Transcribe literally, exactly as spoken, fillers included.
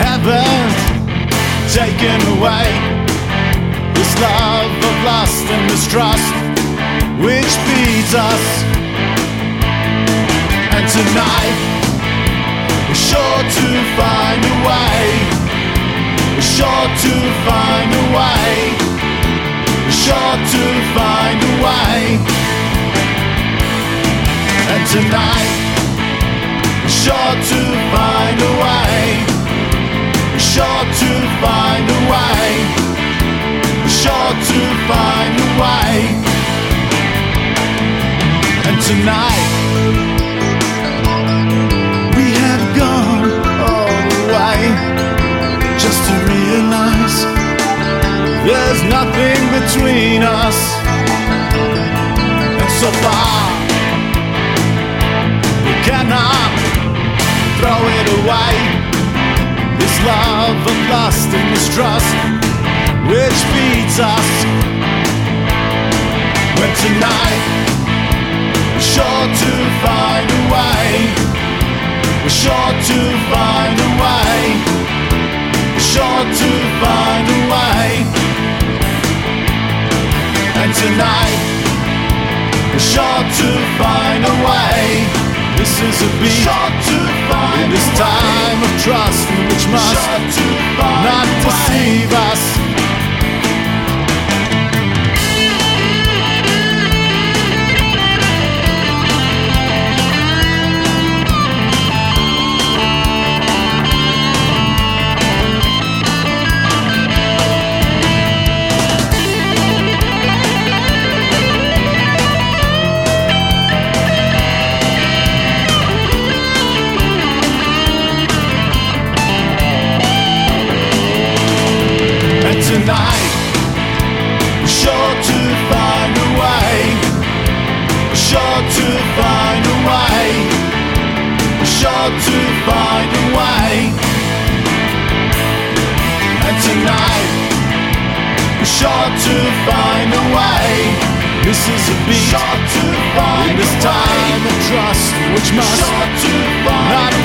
haven't taken away this love of lust and mistrust which feeds us. And tonight we're sure to find a way. We're sure to find a way. We're sure to find a way. And tonight we're sure to find a way. We're sure to find a way. We're sure to find a way. And tonight we have gone all the way just to realize there's nothing between us. And so far we cannot throw it away, this love of lust and mistrust which feeds us. When tonight we're sure to find a way. We're sure to find a way. We're sure to find a way. And tonight we're sure to find a way. This is a beat sure to find in this time of trust which must sure to not deceive us. Tonight we're sure to find a way. We're sure to find a way. We're sure to find a way. And tonight we're sure to find a way. This is a beat sure to find in this time of trust which must sure to find not